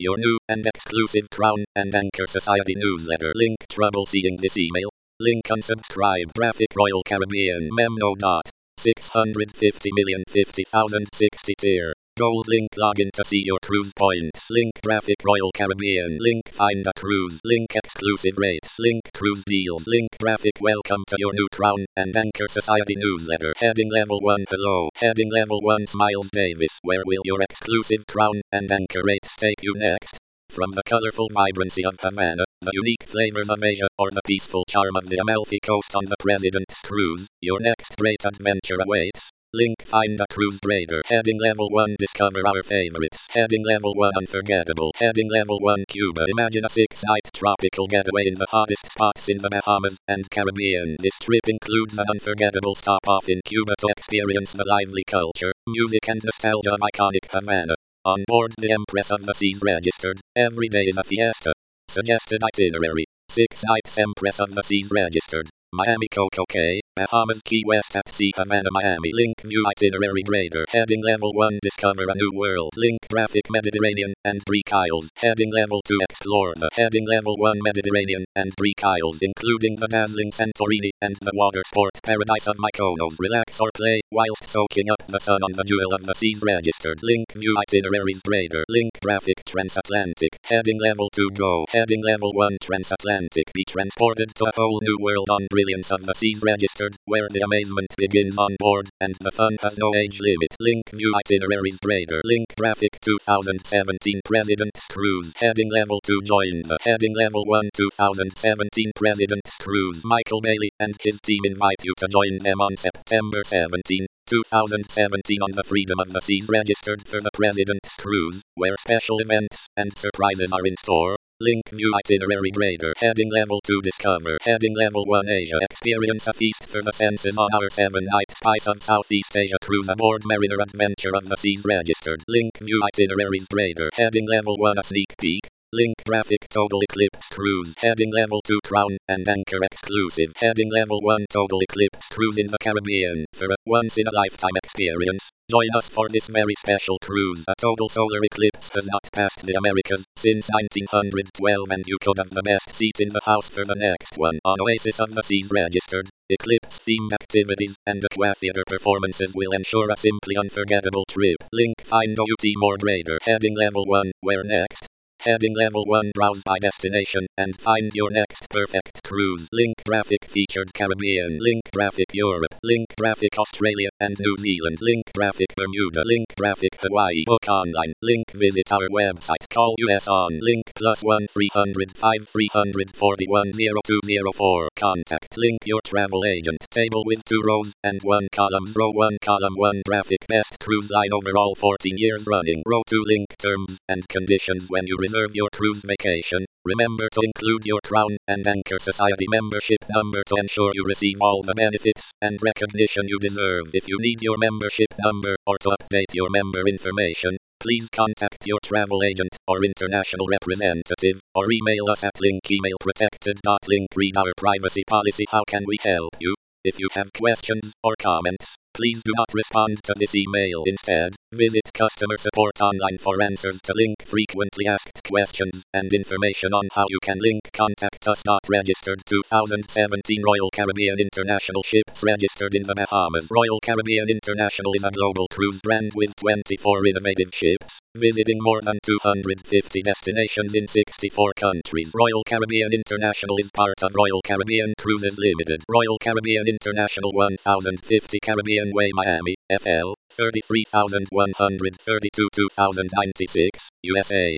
your new and exclusive Crown and Anchor Society newsletter. Link trouble seeing this email? Link unsubscribe. Graphic Royal Caribbean Memno. 650,050,060 tier. Gold link login to see your cruise points. Link Graphic Royal Caribbean. Link find a cruise. Link exclusive rates. Link cruise deals. Link graphic welcome to your new Crown and Anchor Society newsletter. Heading level 1 hello. Heading level 1 Smiles Davis. Where will your exclusive Crown and Anchor rates take you next? From the colorful vibrancy of Havana, the unique flavors of Asia, or the peaceful charm of the Amalfi Coast on the President's Cruise, your next great adventure awaits. Link find a cruise trader. Heading level 1 discover our favorites. Heading level 1 unforgettable. Heading level 1 Cuba. Imagine a 6-night tropical getaway in the hottest spots in the Bahamas and Caribbean. This trip includes an unforgettable stop off in Cuba to experience the lively culture, music and nostalgia of iconic Havana. On board the Empress of the Seas registered, every day is a fiesta. Suggested itinerary. 6 nights Empress of the Seas registered. Miami Coco Cay, Bahamas Key West at Sea Havana Miami. Link view itinerary grader. Heading level 1 discover a new world. Link graphic Mediterranean and Greek Isles. Heading level 2 explore the heading level 1 Mediterranean and Greek Isles, including the dazzling Santorini and the water sport paradise of Mykonos. Relax or play whilst soaking up the sun on the jewel of the seas registered. Link view itineraries grader. Link graphic transatlantic. Heading level 2 go. Heading level 1 transatlantic. Be transported to a whole new world on brilliance of the seas registered, where the amazement begins on board, and the fun has no age limit. Link view itineraries grader. Link graphic 2017 President's Cruise. Heading level 2 join the heading level 1 2017 President's Cruise. Michael Bailey and his team invite you to join them on September 17, 2017 on the Freedom of the Seas registered for the President's Cruise, where special events and surprises are in store. Link view itinerary grader. Heading level 2 discover. Heading level 1 Asia. Experience a feast for the senses on our 7-night Spice of Southeast Asia cruise aboard Mariner Adventure of the Seas registered. Link view itineraries grader. Heading level 1 a sneak peek. Link graphic Total Eclipse Cruise. Heading level 2 Crown and Anchor exclusive. Heading level 1 Total Eclipse Cruise in the Caribbean. For a once-in-a-lifetime experience, join us for this very special cruise. A total solar eclipse has not passed the Americas since 1912, and you could have the best seat in the house for the next one. On Oasis of the Seas registered, eclipse-themed activities and aquatheater performances will ensure a simply unforgettable trip. Link find OUT more grader. Heading level 1 where next? Heading level 1 browse by destination and find your next perfect cruise. Link graphic featured Caribbean. Link graphic Europe. Link graphic Australia and New Zealand. Link graphic Bermuda. Link graphic Hawaii. Book online. Link visit our website. Call US on link +1 300 5 341 0204. Contact link your travel agent. Table with 2 rows and 1 column. Row 1 column 1 graphic best cruise line overall 14 years running. Row 2 link terms and conditions when you reserve your cruise vacation. Remember to include your Crown and Anchor Society membership number to ensure you receive all the benefits and recognition you deserve. If you need your membership number or to update your member information, please contact your travel agent or international representative, or email us at linkemailprotected.link. Read our privacy policy. How can we help you? If you have questions or comments, please do not respond to this email. Instead, visit customer support online for answers to link frequently asked questions and information on how you can link. Contact us. Registered 2017 Royal Caribbean International ships registered in the Bahamas. Royal Caribbean International is a global cruise brand with 24 innovative ships, visiting more than 250 destinations in 64 countries. Royal Caribbean International is part of Royal Caribbean Cruises Limited. Royal Caribbean International 1050 Caribbean Way Miami, FL, 33132 2096, USA.